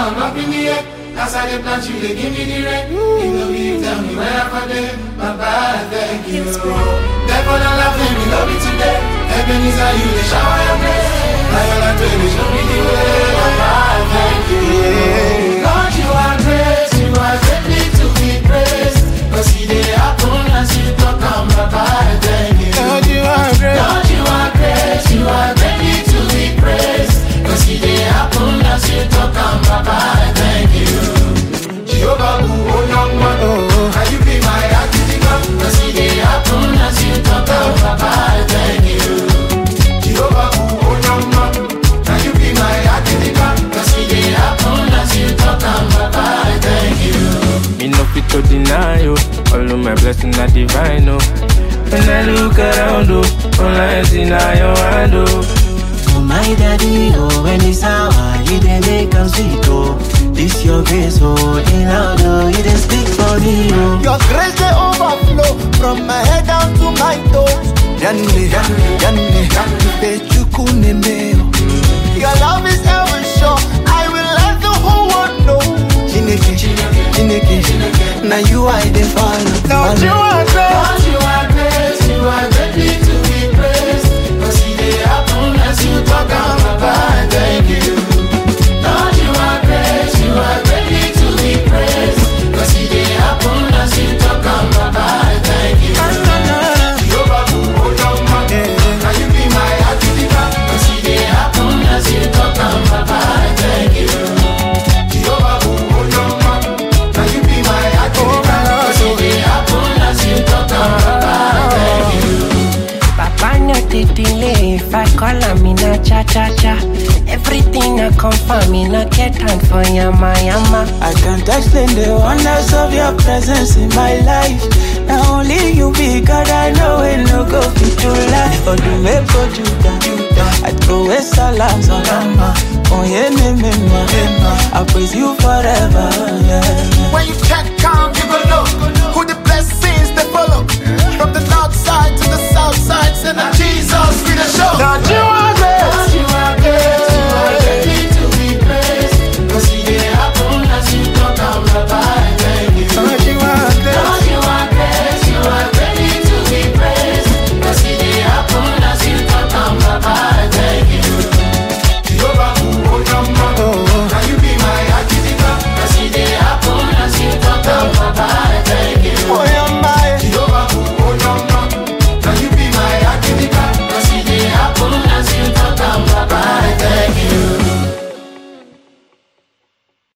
I'm up in the air. As I get plant you, they give me the rent. You know you tell me where I'm for them. Bye-bye, thank you. Therefore, not laughing, me love you today. Heaven is how you, they shower your grace. Like all I do, they show me the way. Bye-bye, thank you. Lord, you are great. You are greatly to be praised. Cause see, they happen as you talk on. Bye-bye, thank you. Lord, you are great. Lord, you are great. You are greatly to be praised. Cause see, they happen as you talk on. Bye-bye, thank you. Jehovah, who hold on, and you be my activity. Cause see, they happen as you talk on. Bye-bye, thank you. Jehovah, who hold on, and you be my activity. Cause see, they happen as you talk on. Bye-bye, thank you. Me no fit to deny you. All of my blessings are divine, oh. When I look around, oh, all I see now your hand, oh. Oh my daddy, oh, when it's hour, you dey make us sweet, oh. This your grace, oh, in out, oh, you dey speak for me, oh. Your grace they overflow from my head down to my toes. Yanni, your love is ever sure. I will let the whole world know. Chineke, now you are the father. Lord, you are great. Lord, you are great. You are greatly to be praised. Cause see, they happen as you talk on. Bye-bye, thank you. Lord, you are great. You are greatly to be praised. Cause see, they happen as you talk on. Bye-bye, thank you. Jehovah, who hold on, now you be my activity. Cause see, they happen as you talk on. Bye-bye, thank you. Jehovah, who hold on, now you be my activity. Cause see, they happen as you talk on. Bye-bye, thank you. Papa no dey delay. If I call him, in a cha-cha-cha. Everything I confirm, me no get time for yama. I can't explain the wonders of your presence in my life. Now only you be God, I know it no go fit to lie. But you make go Judah, I throw a salam. Oh yeah, I praise you forever, yeah. When you can't come, you go low. Who the blessings they follow. From the north side to the south side, send a Jesus.